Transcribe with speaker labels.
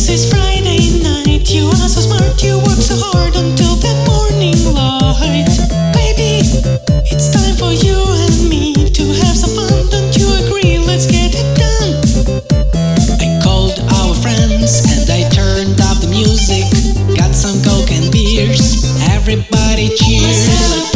Speaker 1: This is Friday night. You are so smart, you work so hard until the morning light. Baby, it's time for you and me to have some fun. Don't you agree? Let's get it done. I called our friends and I turned up the music. Got some coke and beers. Everybody cheers.